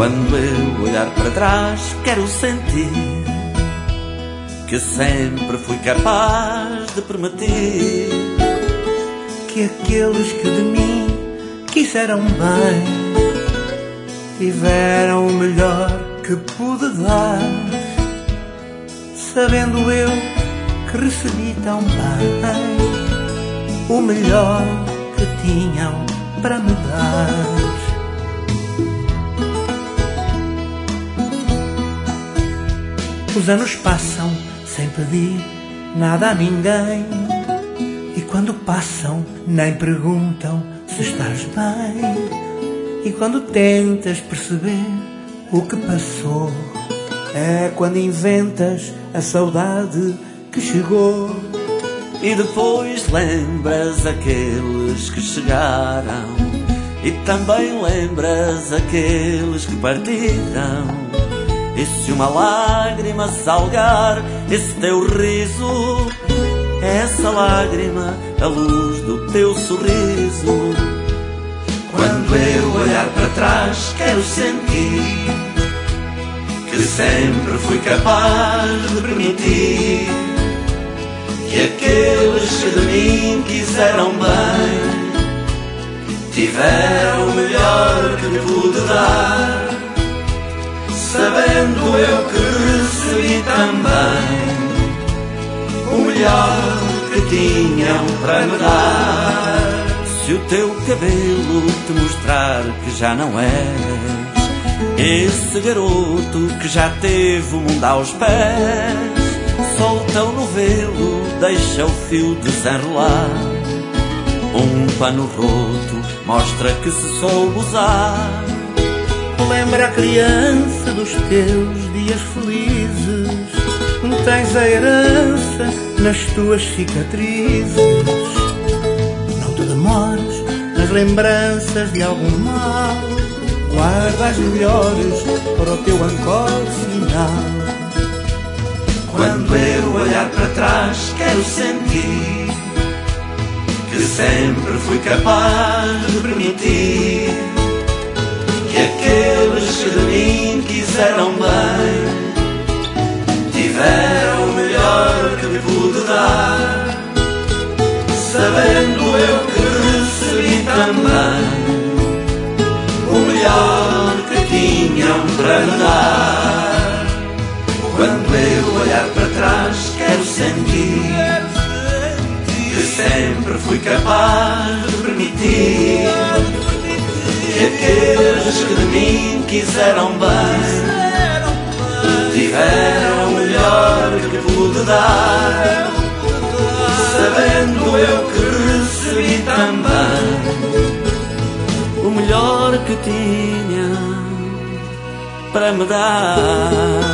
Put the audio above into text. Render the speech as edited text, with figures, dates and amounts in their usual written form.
Quando eu olhar para trás, quero sentir que sempre fui capaz de permitir que aqueles que de mim quiseram bem tiveram o melhor que pude dar, sabendo eu que recebi tão bem o melhor que tinham para me dar. Os anos passam sem pedir nada a ninguém, e quando passam nem perguntam se estás bem. E quando tentas perceber o que passou, é quando inventas a saudade que chegou. E depois lembras aqueles que chegaram, e também lembras aqueles que partiram. E se uma lágrima salgar esse teu riso, é essa lágrima a luz do teu sorriso. Quando eu olhar para trás, quero sentir que sempre fui capaz de permitir que aqueles que de mim quiseram bem tiveram o melhor que me pude dar, sabendo eu que recebi também o melhor que tinham para me dar. Se o teu cabelo te mostrar que já não és esse garoto que já teve o mundo aos pés, solta o novelo, deixa o fio desenrolar. Um pano roto mostra que se soube usar. Lembra a criança dos teus dias felizes, tens a herança nas tuas cicatrizes. Não te demores nas lembranças de algum mal, guarda as melhores para o teu encore final. Quando eu olhar para trás, quero sentir que sempre fui capaz de permitir que aqueles que de mim quiseram bem tiveram o melhor que me pude dar, sabendo eu que recebi também o melhor que tinham para me dar. Quando eu olhar para trás, quero sentir que sempre fui capaz de permitir que aqueles que de mim quiseram bem tiveram o melhor que pude dar, sabendo eu que recebi também o melhor que tinha para me dar.